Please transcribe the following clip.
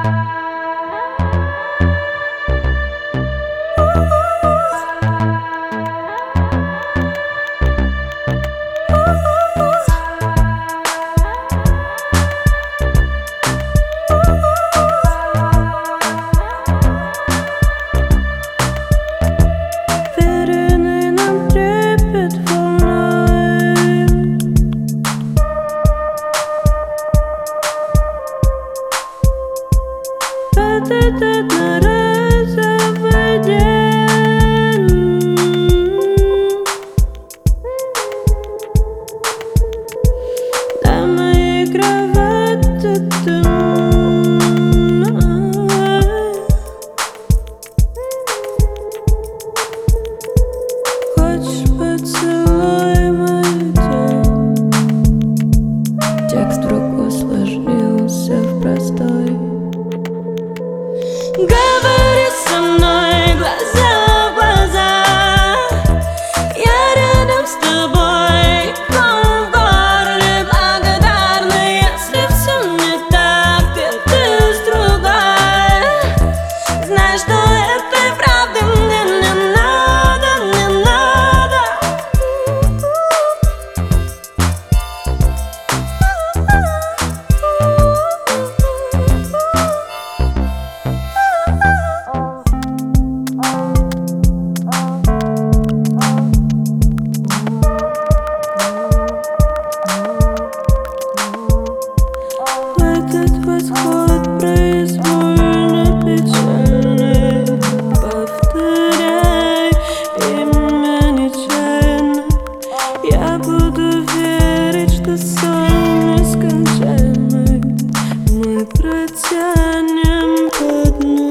Одноразовый день. На моей кровати ты хочешь поцелуй мою тень. Текст вдруг усложнился в простой. Говори со мной глаза в глаза. Я рядом с тобой, ком в горле благодарна. Если все не так, ты с другой. Знай, что этой правды мне не надо, не надо. Этот восход произвольно печальный. Повторяй имя нечаянно. Я буду верить, что сон нескончаемый мы протянем по дну.